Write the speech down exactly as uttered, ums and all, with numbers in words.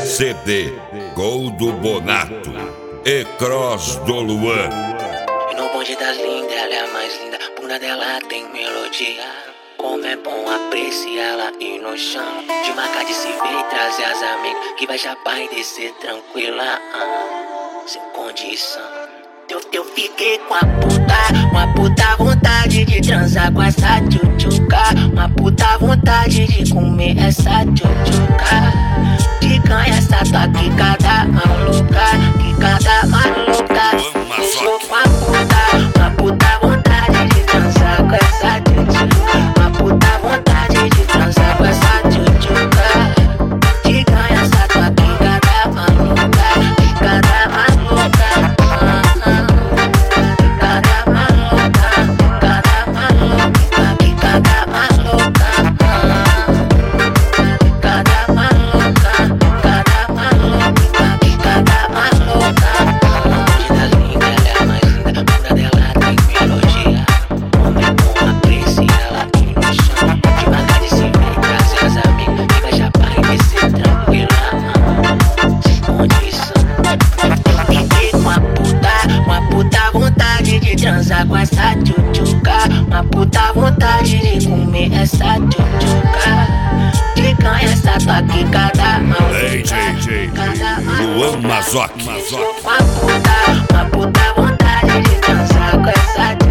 C D, Gol do Bonato e Cross do Luan. E no bonde das lindas, ela é a mais linda, bunda dela tem melodia. Como é bom apreciá-la e no chão de marca de se ver e trazer as amigas que vai chapar e descer tranquila, ah, sem condição. Eu, eu fiquei com a puta, uma puta vontade de transar com essa tchutchuca, uma puta vontade de comer essa tchutchuca, de ganhar essa tua quicada maluca, quicada maluca. Estou com a puta, uma puta vontade de transar com essa tchutchuca, uma puta vontade de transar com essa tchutchuca, de ganhar essa tua quicada maluca, quicada maluca. Transar com essa tchutchuca, uma puta vontade de comer essa tchutchuca, de ganhar essa tua quicada maluca. Ei, J J, Luan Mazoc. Uma puta, uma puta vontade de transar com essa tchutchuca.